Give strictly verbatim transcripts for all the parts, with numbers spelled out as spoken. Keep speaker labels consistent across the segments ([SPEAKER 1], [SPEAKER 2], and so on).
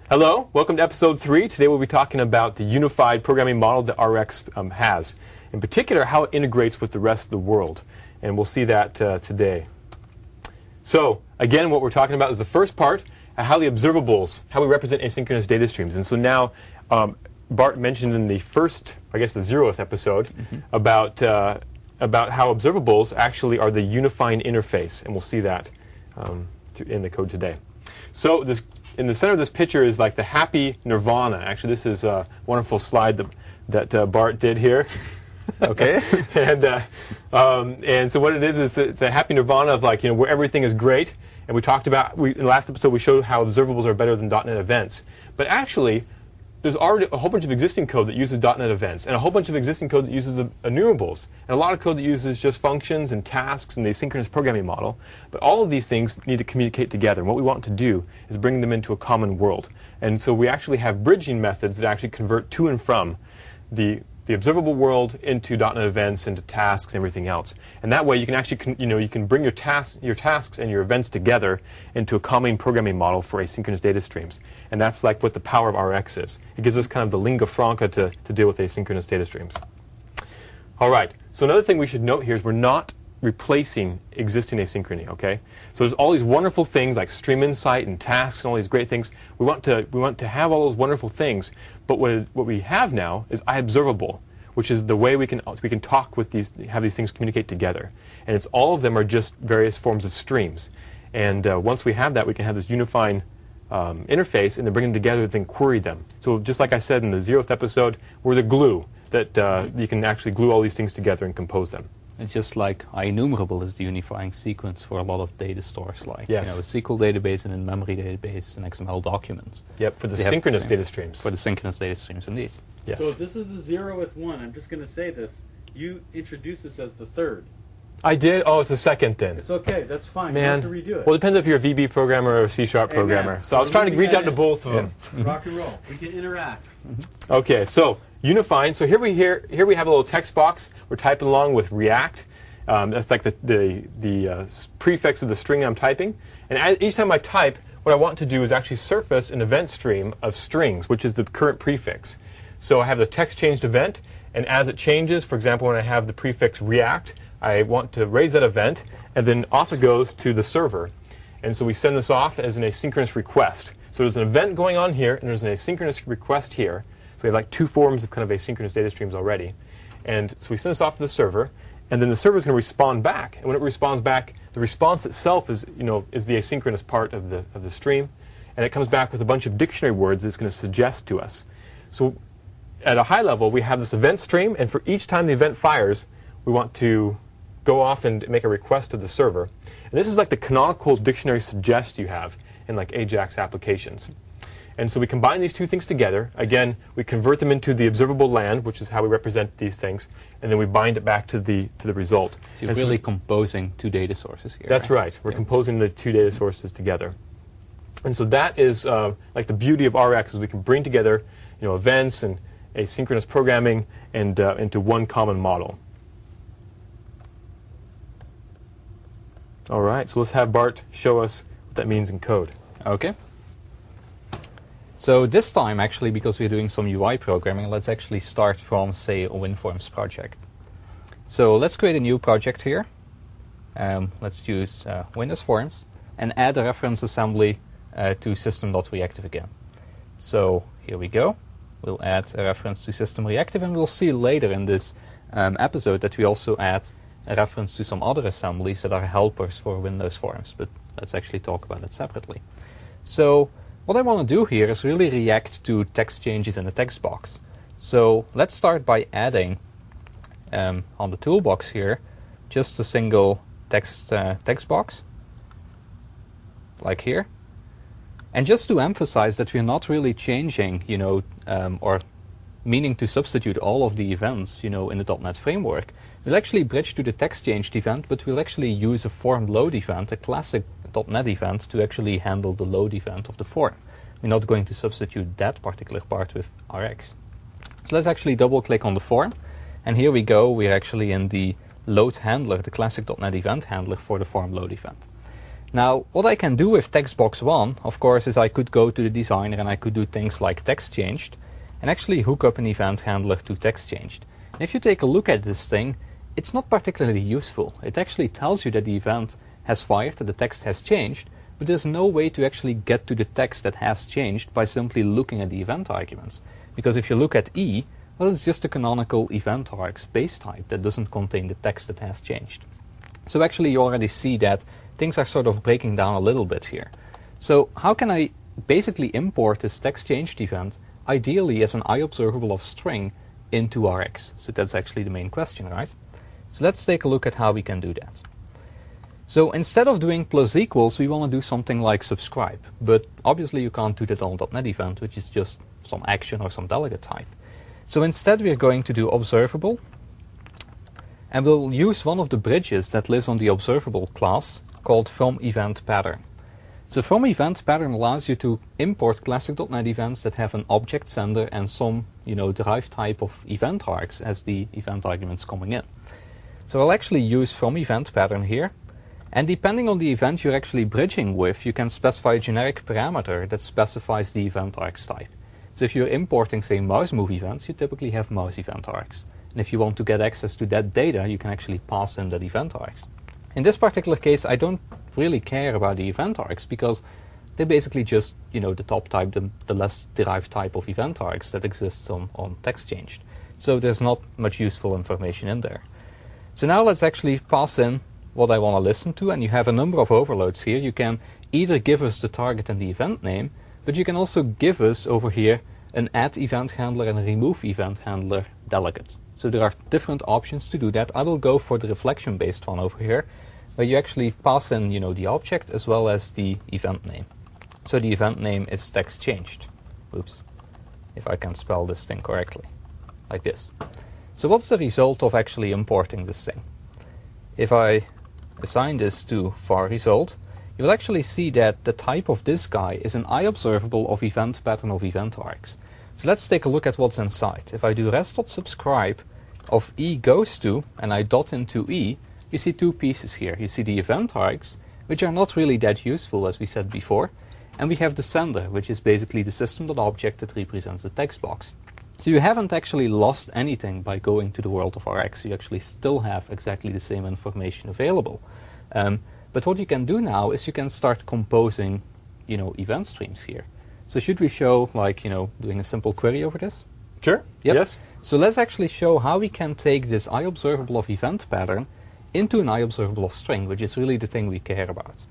[SPEAKER 1] Hello, welcome to episode three. Today we'll be talking about the unified programming model that R X um, has. In particular, how it integrates with the rest of the world. And we'll see that uh, today. So, again, what we're talking about is the first part, uh, how the observables, how we represent asynchronous data streams. And so now, um, Bart mentioned in the first, I guess the zeroth episode, mm-hmm. about, uh, about how observables actually are the unifying interface. And we'll see that um, in the code today. So this, in the center of this picture is like the happy nirvana. Actually, this is a wonderful slide that, that uh, Bart did here. Okay. and uh, um, and so what it is is it's a happy nirvana of like, you know, where everything is great. And we talked about, we, in the last episode, we showed how observables are better than dot net events. But actually, there's already a whole bunch of existing code that uses dot net events, and a whole bunch of existing code that uses enumerables, and a lot of code that uses just functions and tasks and the asynchronous programming model. But all of these things need to communicate together, and what we want to do is bring them into a common world. And so we actually have bridging methods that actually convert to and from the the observable world into dot net events, into tasks, and everything else. And that way, you can actually, con you know, you can bring your tasks, your tasks and your events together into a common programming model for asynchronous data streams. And that's like what the power of R X is. It gives us kind of the lingua franca to, to deal with asynchronous data streams. All right. So another thing we should note here is we're not replacing existing asynchrony. Okay. So there's all these wonderful things like Stream Insight and tasks and all these great things. We want to we want to have all those wonderful things. But what, it, what we have now is iObservable, which is the way we can we can talk with these, have these things communicate together. And it's all of them are just various forms of streams. And uh, once we have that, we can have this unifying um, interface and then bring them together and then query them. So just like I said in the zeroth episode, we're the glue that uh, you can actually glue all these things together and compose them.
[SPEAKER 2] It's just like IEnumerable is the unifying sequence for a lot of data stores, like
[SPEAKER 1] yes.
[SPEAKER 2] you know, a S Q L database and a memory database and X M L documents.
[SPEAKER 1] Yep, for the they synchronous the data streams.
[SPEAKER 2] For the synchronous data streams, indeed.
[SPEAKER 1] Yes.
[SPEAKER 3] So if this is the zero with one, I'm just going to say this. You introduce this as the third.
[SPEAKER 1] I did? Oh, it's the second then.
[SPEAKER 3] It's okay. That's fine.
[SPEAKER 1] Man.
[SPEAKER 3] You don't have to redo it.
[SPEAKER 1] Well, it depends if you're a V B programmer or a C Sharp programmer.
[SPEAKER 3] Amen.
[SPEAKER 1] So I was trying to reach out to both of
[SPEAKER 3] yeah.
[SPEAKER 1] them.
[SPEAKER 3] Mm-hmm. Rock and roll. We can interact.
[SPEAKER 1] Mm-hmm. Okay, so unifying. So here we here here we have a little text box. We're typing along with React. Um, that's like the the, the uh, prefix of the string I'm typing. And as, each time I type, what I want to do is actually surface an event stream of strings, which is the current prefix. So I have the text changed event, and as it changes, for example, when I have the prefix React, I want to raise that event, and then off it goes to the server. And so we send this off as an asynchronous request. So there's an event going on here, and there's an asynchronous request here. So we have like two forms of kind of asynchronous data streams already. And so we send this off to the server, and then the server is going to respond back. And when it responds back, the response itself is, you know, is the asynchronous part of the of the stream, and it comes back with a bunch of dictionary words that it's going to suggest to us. So at a high level, we have this event stream, and for each time the event fires, we want to go off and make a request to the server. And this is like the canonical dictionary suggest you have in like Ajax applications. And so we combine these two things together. Again, we convert them into the observable land, which is how we represent these things, and then we bind it back to the to the result.
[SPEAKER 2] So you're really so composing two data sources here.
[SPEAKER 1] That's right. right. We're yeah. composing the two data sources together. And so that is uh, like the beauty of R X is we can bring together, you know, events and asynchronous programming and uh, into one common model. All right, so let's have Bart show us what that means in code.
[SPEAKER 2] Okay. So this time, actually, because we're doing some U I programming, let's actually start from, say, a WinForms project. So let's create a new project here. Um, let's use uh, Windows Forms and add a reference assembly uh, to system.reactive again. So here we go. We'll add a reference to system reactive, and we'll see later in this um, episode that we also add a reference to some other assemblies that are helpers for Windows Forms. But let's actually talk about that separately. So what I want to do here is really react to text changes in the text box. So let's start by adding um, on the toolbox here just a single text uh, text box, like here. And just to emphasize that we're not really changing, you know, um, or meaning to substitute all of the events, you know, in the dot net framework, we'll actually bridge to the text changed event, but we'll actually use a form load event, a classic dot net event, to actually handle the load event of the form. We're not going to substitute that particular part with R X. So let's actually double click on the form, and here we go. We're actually in the load handler, the classic dot net event handler for the form load event. Now, what I can do with text box one, of course, is I could go to the designer and I could do things like text changed and actually hook up an event handler to text changed. And if you take a look at this thing, it's not particularly useful. It actually tells you that the event has fired, that the text has changed, but there's no way to actually get to the text that has changed by simply looking at the event arguments. Because if you look at E, well, it's just a canonical event args base type that doesn't contain the text that has changed. So actually you already see that things are sort of breaking down a little bit here. So how can I basically import this text changed event, ideally as an iObservable of string, into R X? So that's actually the main question, right? So let's take a look at how we can do that. So instead of doing plus equals, we want to do something like subscribe. But obviously you can't do that on .NET event, which is just some action or some delegate type. So instead we're going to do observable, and we'll use one of the bridges that lives on the observable class called from event pattern. So from event pattern allows you to import classic dot net events that have an object sender and some, you know, derived type of event args as the event arguments coming in. So I'll actually use from event pattern here, and depending on the event you're actually bridging with, you can specify a generic parameter that specifies the event args type. So if you're importing, say, mouse move events, you typically have mouse event args. And if you want to get access to that data, you can actually pass in that event args. In this particular case, I don't really care about the event args because they're basically just, you know, the top type, the, the less derived type of event args that exists on, on text changed. So there's not much useful information in there. So now let's actually pass in what I want to listen to, and you have a number of overloads here. You can either give us the target and the event name, but you can also give us over here an add event handler and a remove event handler delegate. So there are different options to do that. I will go for the reflection based one over here, where you actually pass in, you know, the object as well as the event name. So the event name is text changed. Oops, if I can spell this thing correctly, like this. So what's the result of actually importing this thing? If I assign this to var result, you will actually see that the type of this guy is an iObservable of event pattern of event args. So let's take a look at what's inside. If I do res.subscribe of E goes to, and I dot into E, you see two pieces here. You see the event args, which are not really that useful as we said before, and we have the sender, which is basically the system.object that represents the text box. So you haven't actually lost anything by going to the world of R X. You actually still have exactly the same information available. Um, But what you can do now is you can start composing, you know, event streams here. So should we show, like, you know, doing a simple query over this?
[SPEAKER 1] Sure.
[SPEAKER 2] Yep.
[SPEAKER 1] Yes.
[SPEAKER 2] So let's actually show how we can take this iObservable of event pattern into an iObservable of string, which is really the thing we care about.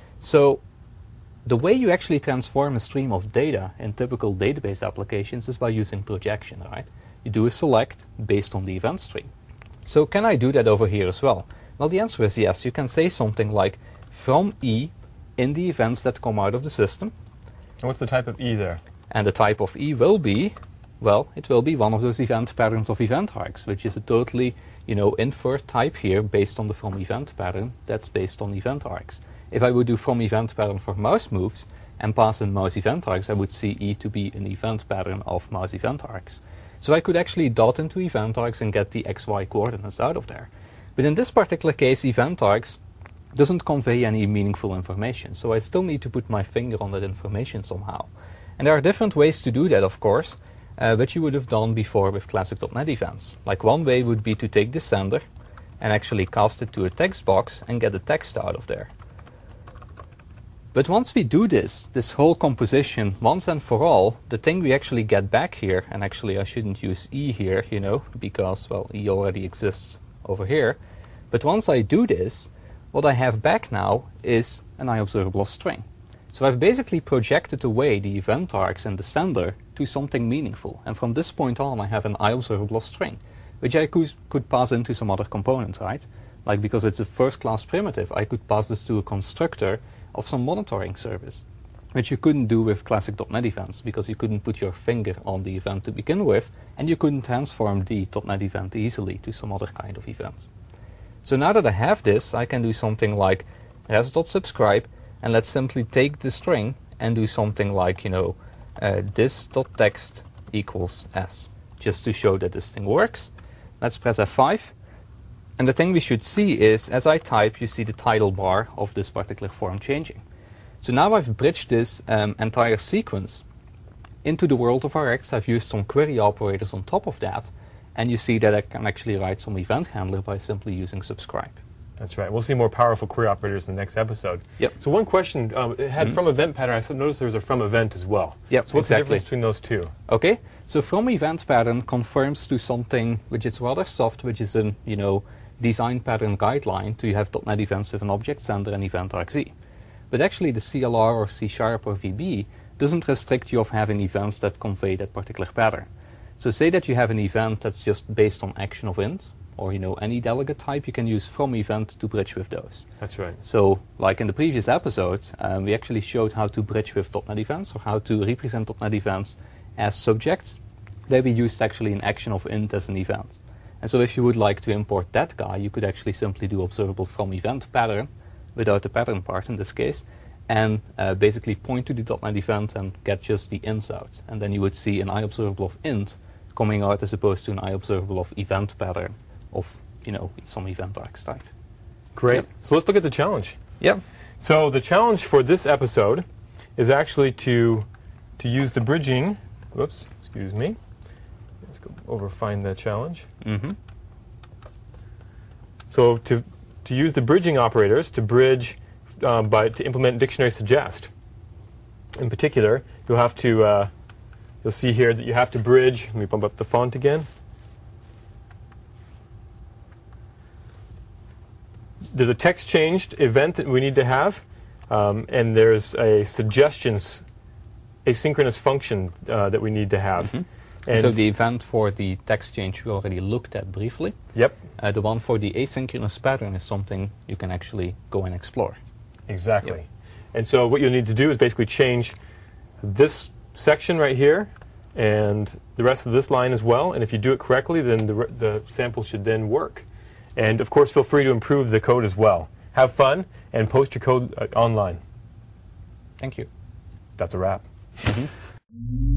[SPEAKER 2] So the way you actually transform a stream of data in typical database applications is by using projection, right? You do a select based on the event stream. So can I do that over here as well? Well, the answer is yes. You can say something like from E in the events that come out of the system.
[SPEAKER 1] And what's the type of E there?
[SPEAKER 2] And the type of E will be, well, it will be one of those event patterns of event args, which is a totally, you know, invert type here based on the from event pattern that's based on event args. If I would do from event pattern for mouse moves and pass in mouse event args, I would see E to be an event pattern of mouse event args. So I could actually dot into event args and get the X Y coordinates out of there. But in this particular case, event args doesn't convey any meaningful information, so I still need to put my finger on that information somehow. And there are different ways to do that, of course, uh, which you would have done before with classic dot net events. Like one way would be to take the sender and actually cast it to a text box and get the text out of there. But once we do this, this whole composition, once and for all, the thing we actually get back here, and actually I shouldn't use E here, you know, because, well, E already exists over here. But once I do this, what I have back now is an iObservable of string. So I've basically projected away the event args and the sender to something meaningful. And from this point on, I have an iObservable of string, which I could, could pass into some other component, right? Like because it's a first class primitive, I could pass this to a constructor of some monitoring service, which you couldn't do with classic dot net events because you couldn't put your finger on the event to begin with, and you couldn't transform the .NET event easily to some other kind of event. So now that I have this, I can do something like res.subscribe, and let's simply take the string and do something like, you know, uh, this.text equals s, just to show that this thing works. Let's press F five, And the thing we should see is, as I type, you see the title bar of this particular form changing. So now I've bridged this um, entire sequence into the world of R X. I've used some query operators on top of that, and you see that I can actually write some event handler by simply using subscribe.
[SPEAKER 1] That's right. We'll see more powerful query operators in the next episode.
[SPEAKER 2] Yep.
[SPEAKER 1] So one question, um, it had
[SPEAKER 2] Mm-hmm.
[SPEAKER 1] from event pattern. I noticed there was a from event as well.
[SPEAKER 2] Yep,
[SPEAKER 1] So what's
[SPEAKER 2] exactly.
[SPEAKER 1] the difference between those two?
[SPEAKER 2] Okay, so from event pattern confirms to something which is rather soft, which is a you know design pattern guideline to have dot net events with an object sender and event R X Z. But actually, the C L R or C Sharp or V B doesn't restrict you of having events that convey that particular pattern. So say that you have an event that's just based on action of int, or you know any delegate type, you can use from event to bridge with those.
[SPEAKER 1] That's right.
[SPEAKER 2] So, like in the previous episode, um, we actually showed how to bridge with dot net events, or how to represent dot net events as subjects. There we used actually an action of int as an event. And so if you would like to import that guy, you could actually simply do observable from event pattern, without the pattern part in this case, and uh, basically point to the dot net event and get just the ints out. And then you would see an iObservable of int coming out as opposed to an iObservable of event pattern of, you know, some event R X type.
[SPEAKER 1] Great.
[SPEAKER 2] Yep.
[SPEAKER 1] So let's look at the challenge.
[SPEAKER 2] Yeah.
[SPEAKER 1] So the challenge for this episode is actually to to use the bridging. Whoops, excuse me. Let's go over find the challenge.
[SPEAKER 2] Mm-hmm.
[SPEAKER 1] So to to use the bridging operators to bridge um, by to implement dictionary suggest. In particular, you'll have to uh, you'll see here that you have to bridge. Let me bump up the font again. There's a text changed event that we need to have, um, and there's a suggestions asynchronous function uh, that we need to have.
[SPEAKER 2] Mm-hmm.
[SPEAKER 1] And
[SPEAKER 2] So the event for the text change we already looked at briefly.
[SPEAKER 1] yep,
[SPEAKER 2] Uh, the one for the asynchronous pattern is something you can actually go and explore.
[SPEAKER 1] exactly.
[SPEAKER 2] Yep.
[SPEAKER 1] And so what you'll need to do is basically change this section right here and the rest of this line as well. And if you do it correctly, then the, re- the sample should then work. And of course, feel free to improve the code as well. Have fun and post your code uh, online.
[SPEAKER 2] Thank you.
[SPEAKER 1] That's a wrap.
[SPEAKER 2] Mm-hmm.